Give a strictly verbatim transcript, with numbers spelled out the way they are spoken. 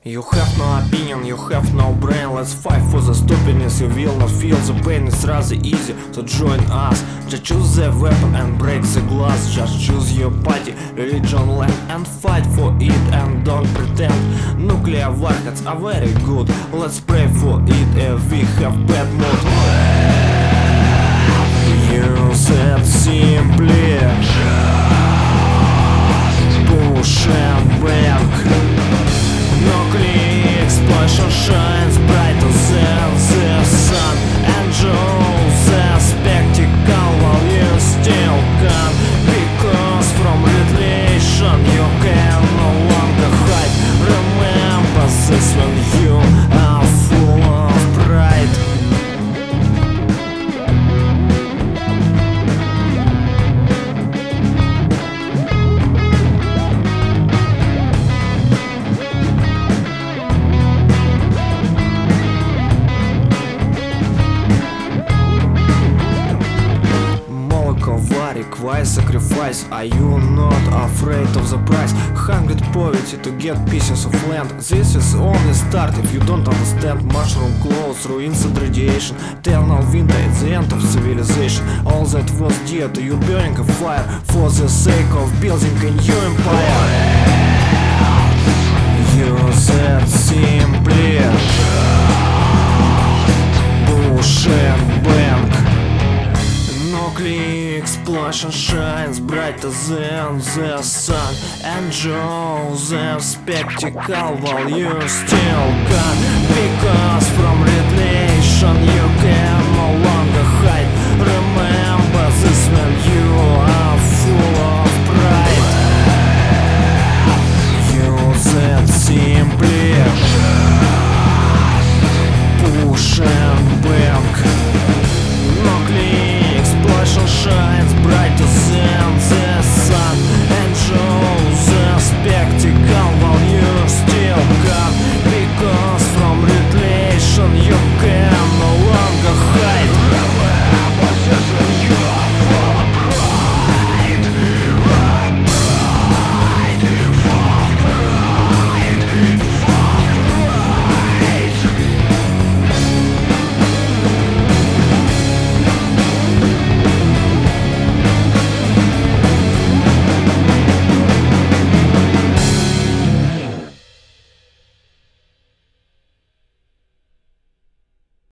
You have no opinion, you have no brain. Let's fight for the stupidness. You will not feel the pain. It's rather easy to join us. Just choose the weapon and break the glass. Just choose your party, religion, land, and fight for it. And don't pretend nuclear warheads are very good. Let's pray for it if we have bad mood. Use it simply. Push and bank. Nuclear explosion shines brighter than the sun. Enjoy the spectacle while you still can. Because from radiation you can no longer hide. Remember this when you are full of pride. Why sacrifice? Are you not afraid of the price? Hungry poverty to get pieces of land. This is only start if you don't understand. Mushroom clothes, ruins and radiation. Eternal winter at the end of civilization. All that was dear to you burning a fire for the sake of building a new empire. Use it simply. Push and bank. Nuclear explosion shines brighter than the sun. Enjoy the spectacle while you still can. Because from radiation you can no longer hide. Remember this when you are full of pride. Use it simply. Push and bank.